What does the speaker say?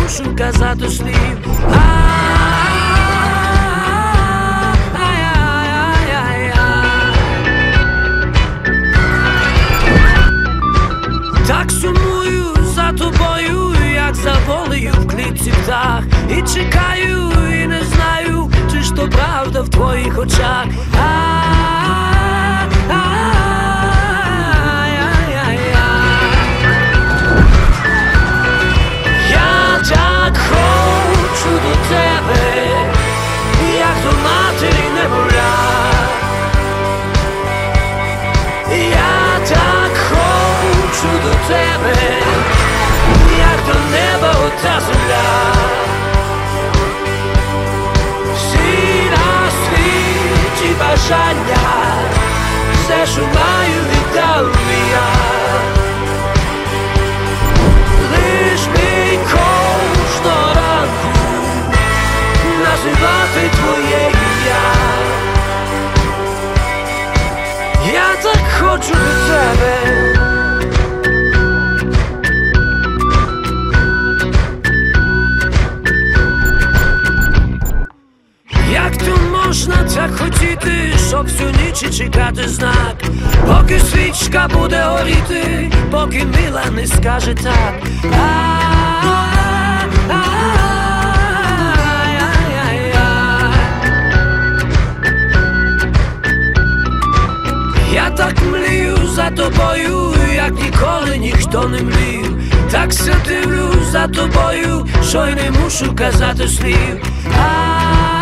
мушу казати слів. Так сумую за тобою, як за волею в клітці птах. І чекаю, і не знаю, чи ж то правда в твоїх очах. Я так хочу до тебе, як до матері немовля. Я так хочу до тебе, як до неба ота земля. Всі на світі бажання, все, що маю, віддав я. Лиш мій кожного ранку називати твоє ім'я. Я так хочу до тебе. Як то можна так хотіти, щоб всю ніч чекати знак, поки свічка буде горіти, поки мила не скаже так. Я так млію за тобою, як ніколи ніхто не млів. Так все дивлюсь за тобою, що й не мушу казати слів.